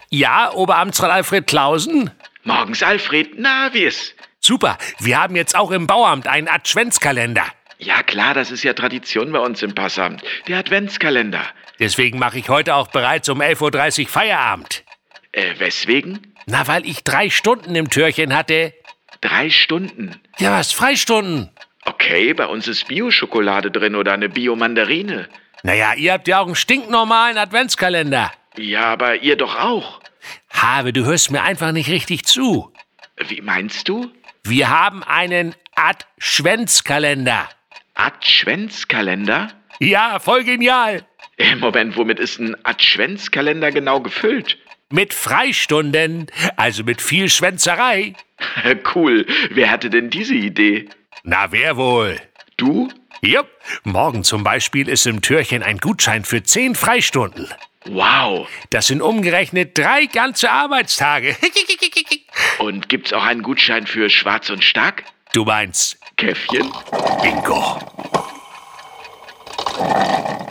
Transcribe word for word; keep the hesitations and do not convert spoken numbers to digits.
Ja, Oberamtsrat Alfred Clausen? Morgens, Alfred. Na, wie ist? Super, wir haben jetzt auch im Bauamt einen Adventskalender. Ja klar, das ist ja Tradition bei uns im Passamt. Der Adventskalender. Deswegen mache ich heute auch bereits um elf Uhr dreißig Feierabend. Äh, weswegen? Na, weil ich drei Stunden im Türchen hatte. Drei Stunden? Ja, was? Freistunden? Okay, bei uns ist Bio-Schokolade drin oder eine Bio-Mandarine. Naja, ihr habt ja auch einen stinknormalen Adventskalender. Ja, aber ihr doch auch. Habe, du hörst mir einfach nicht richtig zu. Wie meinst du? Wir haben einen Adventskalender. Adventskalender? Ja, voll genial. Im Moment, womit ist ein Adventskalender genau gefüllt? Mit Freistunden, also mit viel Schwänzerei. Cool. Wer hatte denn diese Idee? Na, wer wohl? Du? Jupp. Morgen zum Beispiel ist im Türchen ein Gutschein für zehn Freistunden. Wow. Das sind umgerechnet drei ganze Arbeitstage. Und gibt's auch einen Gutschein für Schwarz und Stark? Du meinst Käffchen? Bingo.